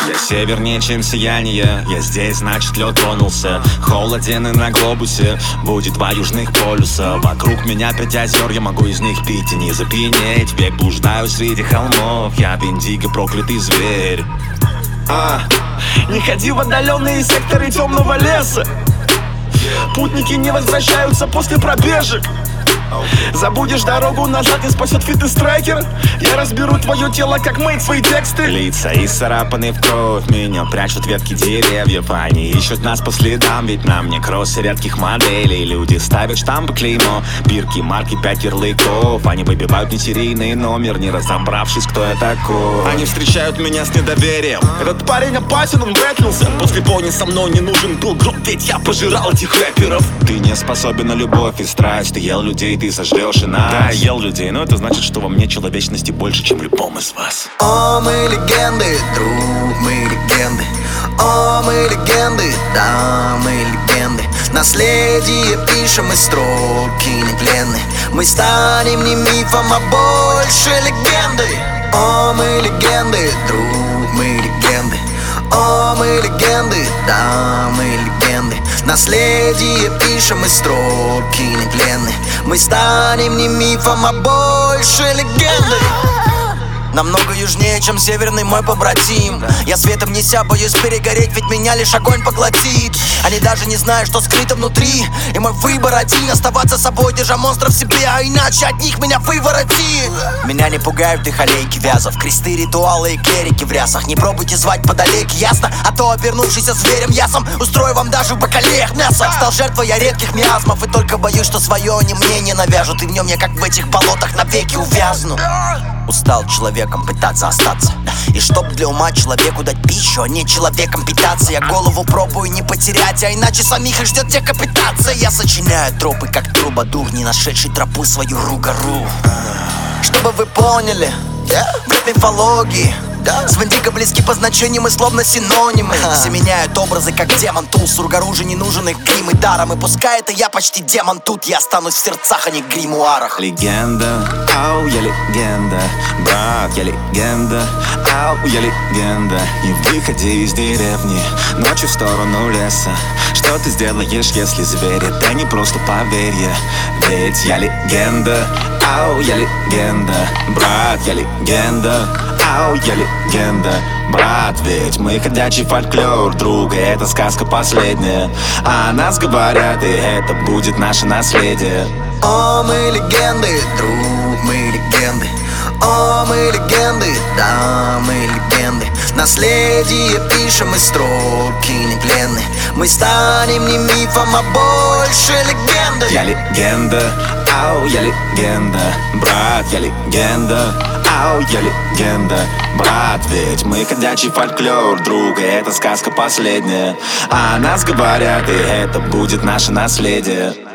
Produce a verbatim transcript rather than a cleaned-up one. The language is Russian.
Я севернее, чем сияние. Я здесь, значит, лед тронулся. Холоден и на глобусе будет два южных полюса. Вокруг меня пять озер, я могу из них пить и не запьянеть. Век блуждаю среди холмов, я Виндиго, проклятый зверь. А, не ходи в отдаленные секторы темного леса. Путники не возвращаются после пробежек. Забудешь дорогу назад, не спасет фитнес-трекер. Я разберу твое тело, как мыть свои тексты. Лица исцарапаны в кровь, меня прячут ветки деревьев. Они ищут нас по следам, ведь на мне кроссы редких моделей. Люди ставят штампы, клеймо, бирки, марки, пять ярлыков. Они выбивают несерийный номер, не разобравшись, кто я такой. Они встречают меня с недоверием. Этот парень опасен, он бэтлился. После пони со мной не нужен был гроб, ведь я пожирал этих рэперов. Ты не способен на любовь и страсть. Ты ел людей, ты сожрешь и нас. Да, я ел людей, но это значит, что во мне человечности больше, чем в любом из вас. О, мы легенды, друг, мы легенды. О, мы легенды, да, мы легенды. Наследие пишем из строки нетленны. Мы станем не мифом, а больше легендой. О, мы легенды, друг, мы легенды. О, мы легенды, да, мы легенды. Наследие пишем из строки нетленны. Мы станем не мифом, а больше легендой. Намного южнее, чем северный мой побратим. Я светом неся, боюсь перегореть, ведь меня лишь огонь поглотит. Они даже не знают, что скрыто внутри. И мой выбор один: оставаться собой, держа монстров в себе, а иначе от них меня выворотит. Меня не пугают их аллейки вязов, кресты, ритуалы и клерики в рясах. Не пробуйте звать подалеки, ясно? А то, обернувшийся зверем, я сам устрою вам даже в бакалеях мясо. Стал жертвой я редких миазмов, и только боюсь, что свое они мне не навяжут. И в нем я, как в этих болотах, навеки увязну. Устал человеком пытаться остаться. И чтоб для ума человеку дать пищу, а не человеком питаться. Я голову пробую не потерять, а иначе самих их ждет декапитация. Я сочиняю тропы, как трубадур, не нашедший тропу свою ру-гору. Чтобы вы поняли, в мифологии с Виндиго близки по значению, мы словно синонимы. Все меняют образы, как демон Туз. Сургару же не нужен их грим и даром. И пускай это я почти демон, тут я останусь в сердцах, а не в гримуарах. Легенда, ау, я легенда. Брат, я легенда, ау, я легенда. И в выходе из деревни, ночью в сторону леса. Что ты сделаешь, если зверь? Это не просто поверье, ведь я легенда, ау, я легенда. Брат, я легенда, ау, я легенда. Брат, ведь мы ходячий фольклор, друг, и это сказка последняя. А о нас говорят, и это будет наше наследие. О, мы легенды, друг, мы легенды. О, мы легенды, да, мы легенды. Наследие пишем из строки нетленны. Мы станем не мифом, а больше легендой. Я легенда, ау, я легенда. Брат, я легенда, ау, я легенда. Брат, ведь мы ходячий фольклор, друг, и это сказка последняя. А о нас говорят, и это будет наше наследие.